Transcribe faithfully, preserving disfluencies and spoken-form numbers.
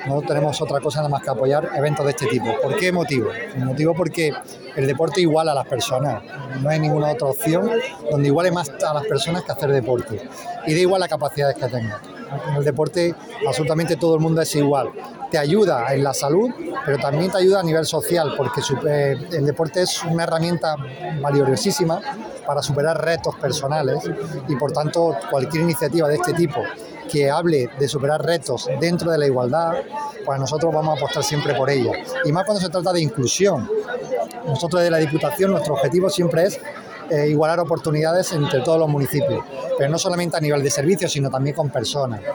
no tenemos otra cosa nada más que apoyar eventos de este tipo. ¿Por qué motivo? El motivo porque el deporte iguala a las personas, no hay ninguna otra opción donde iguale más a las personas que hacer deporte, y da igual las capacidades que tengan. En el deporte absolutamente todo el mundo es igual. Te ayuda en la salud, pero también te ayuda a nivel social, porque el deporte es una herramienta valiosísima para superar retos personales, y por tanto cualquier iniciativa de este tipo que hable de superar retos dentro de la igualdad, pues nosotros vamos a apostar siempre por ella. Y más cuando se trata de inclusión. Nosotros desde la Diputación, nuestro objetivo siempre es eh, igualar oportunidades entre todos los municipios, pero no solamente a nivel de servicios, sino también con personas.